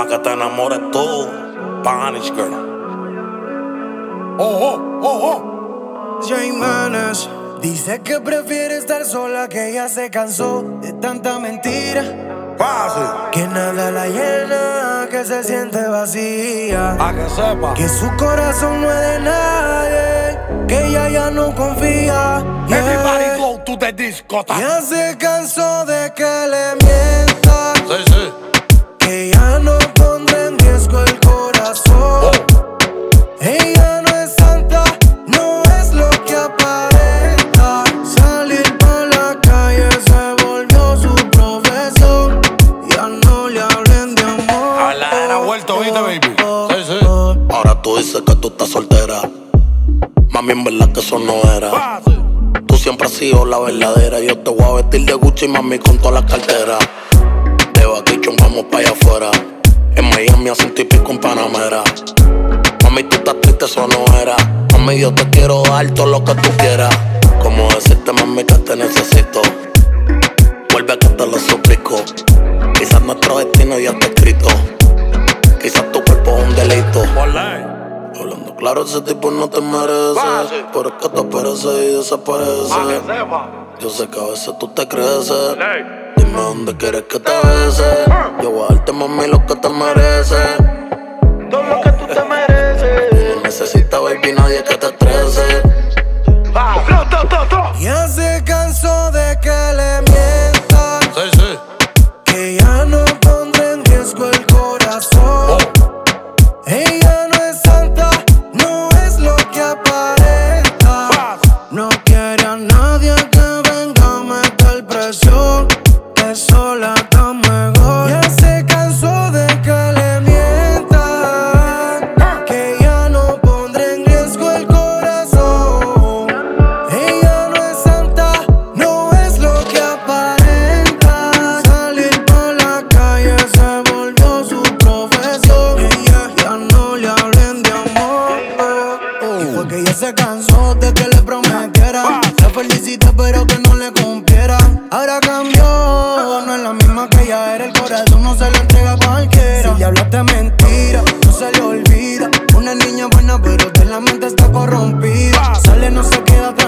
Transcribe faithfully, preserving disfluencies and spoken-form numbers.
Pa' que te enamores tú, Spanish girl. Oh, oh, oh, oh. Jay Manas dice que prefiere estar sola, que ella se cansó de tanta mentira. Fácil. Que nada la llena, que se siente vacía. Pa' que sepa. Que su corazón no es de nadie, que ella ya no confía. Yeah. Everybody go to the discotheque. Ya se cansó de que le mienta. Sí, sí. Que ya no pondrá en riesgo el corazón. Oh. Ella no es santa, no es lo que aparenta. Salir por la calle se volvió su profesión. Ya no le hablen de amor. Habladera vuelto, ¿viste, baby? Sí, sí. Ahora tú dices que tú estás soltera. Mami, en verdad que eso no era. Fácil. Tú siempre has sido la verdadera. Yo te voy a vestir de Gucci, mami, con todas las carteras. De vacation vamos pa' allá afuera. En Miami a ciento y pico en Panamera. Mami, tú estás triste, eso no era. Mami, yo te quiero dar todo lo que tú quieras. Como decirte, mami, que te necesito. Vuelve a que te lo suplico. Quizás nuestro destino ya está escrito. Quizás tu cuerpo es un delito. Hablando claro, ese tipo no te merece. Fácil. Pero es que te aparece y desaparece. Pa' que sepa. Yo sé que a veces tú te creces. Dime dónde quieres que te bese. Yo voy a darte, mami, lo que te mereces. Todo lo que tú te mereces. No necesitas, baby, nadie que te estrese. Ya se cansó de que le mientan. Sí, sí. Que ya no pondrá en riesgo el corazón. Oh. Ella no es santa, no es lo que aparenta. No quiere a nadie que venga a meter presión, que sola está mejor. Ya se cansó de que le mientan, que ya no pondrá en riesgo el corazón. Ella no es santa, no es lo que aparenta. Salir por la calle se volvió su profesión. Ella ya no le hablen de amor. Y fue que ella se cansó de que le prometieran. La felicité pero que no le cumplieran. Ahora cambió, no es la misma que ella era. El corazón no se lo entrega a cualquiera. Si ya hablaste mentira, no se le olvida. Una niña buena pero de la mente está corrompida. Sale, no se queda